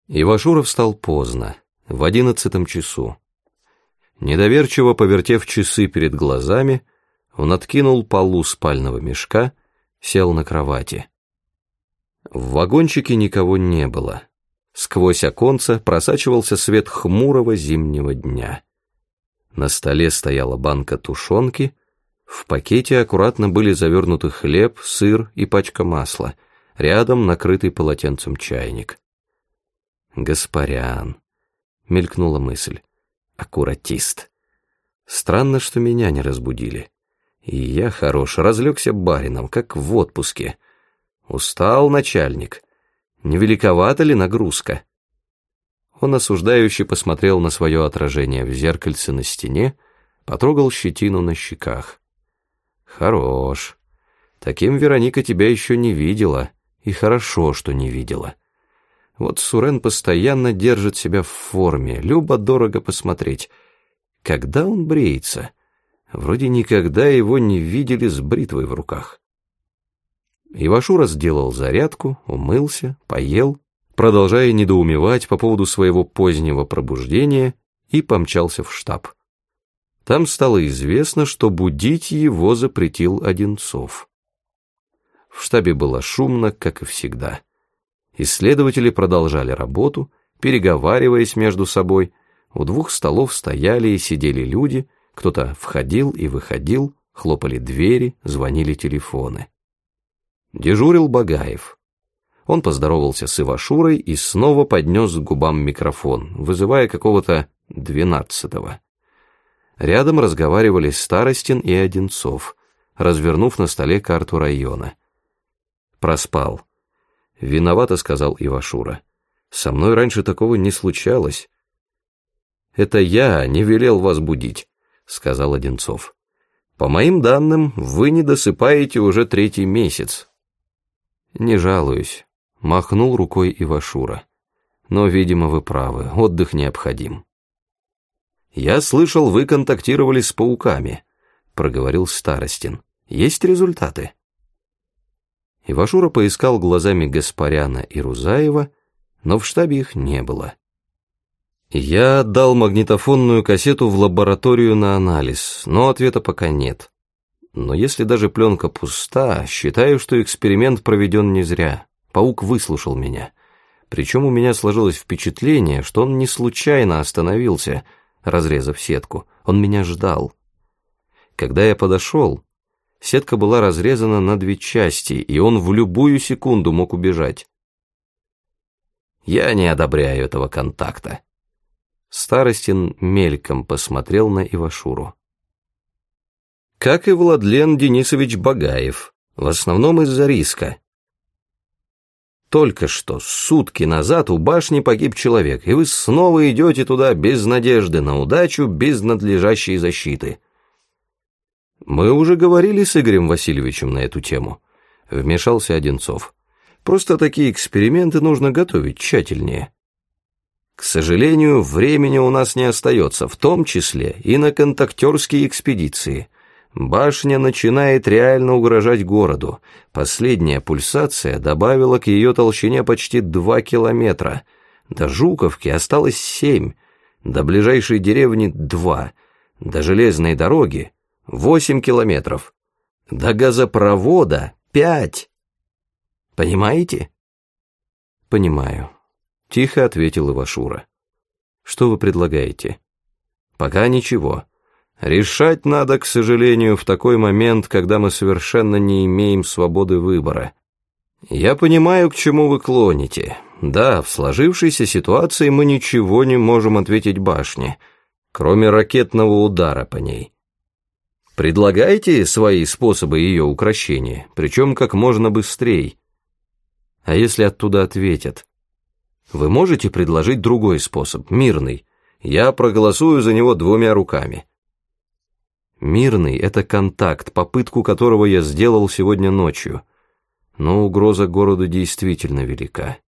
Ивашура встал поздно, в 11 часу. Недоверчиво повертев часы перед глазами, он откинул полу спального мешка, сел на кровати. В вагончике никого не было. Сквозь оконце просачивался свет хмурого зимнего дня. На столе стояла банка тушенки, в пакете аккуратно были завернуты хлеб, сыр и пачка масла, рядом накрытый полотенцем чайник. «Гаспарян», — мелькнула мысль, — «аккуратист. Странно, что меня не разбудили. И я хорош, разлегся барином, как в отпуске. Устал начальник. Не великовата ли нагрузка?» Он осуждающе посмотрел на свое отражение в зеркальце на стене, потрогал щетину на щеках. «Хорош. Таким Вероника тебя еще не видела, и хорошо, что не видела. Вот Сурен постоянно держит себя в форме, любо-дорого посмотреть. Когда он бреется? Вроде никогда его не видели с бритвой в руках». Ивашура сделал зарядку, умылся, поел, продолжая недоумевать по поводу своего позднего пробуждения, и помчался в штаб. Там стало известно, что будить его запретил Одинцов. В штабе было шумно, как и всегда. Исследователи продолжали работу, переговариваясь между собой. У двух столов стояли и сидели люди, кто-то входил и выходил, хлопали двери, звонили телефоны. Дежурил Багаев. Он поздоровался с Ивашурой и снова поднес к губам микрофон, вызывая какого-то 12-го. Рядом разговаривали Старостин и Одинцов, развернув на столе карту района. «Проспал. Виновато», — сказал Ивашура. «Со мной раньше такого не случалось». «Это я не велел вас будить», — сказал Одинцов. «По моим данным, вы не досыпаете уже 3-й месяц». «Не жалуюсь», — махнул рукой Ивашура. «Но, видимо, вы правы, отдых необходим». «Я слышал, вы контактировали с пауками», — проговорил Старостин. «Есть результаты?» Ивашура поискал глазами Гаспаряна и Рузаева, но в штабе их не было. «Я отдал магнитофонную кассету в лабораторию на анализ, но ответа пока нет. Но если даже пленка пуста, считаю, что эксперимент проведен не зря. Паук выслушал меня. Причем у меня сложилось впечатление, что он не случайно остановился, разрезав сетку. Он меня ждал. Когда я подошел, сетка была разрезана на 2 части, и он в любую секунду мог убежать. Я не одобряю этого контакта». Старостин мельком посмотрел на Ивашуру. «Как и Владлен Денисович Багаев, в основном из-за риска. Только что, сутки назад, у башни погиб человек, и вы снова идете туда без надежды на удачу, без надлежащей защиты». «Мы уже говорили с Игорем Васильевичем на эту тему», — вмешался Одинцов. «Просто такие эксперименты нужно готовить тщательнее. К сожалению, времени у нас не остается, в том числе и на контактерские экспедиции. Башня начинает реально угрожать городу. Последняя пульсация добавила к ее толщине почти 2 километра. До Жуковки осталось 7, до ближайшей деревни 2, до железной дороги 8 километров, до газопровода 5. Понимаете?» «Понимаю», — тихо ответил Ивашура. «Что вы предлагаете?» «Пока ничего. Решать надо, к сожалению, в такой момент, когда мы совершенно не имеем свободы выбора. Я понимаю, к чему вы клоните. Да, в сложившейся ситуации мы ничего не можем ответить башне, кроме ракетного удара по ней. Предлагайте свои способы ее укрощения, причем как можно быстрее. А если оттуда ответят? Вы можете предложить другой способ, мирный. Я проголосую за него 2 руками». «Мирный — это контакт, попытку которого я сделал сегодня ночью. Но угроза городу действительно велика.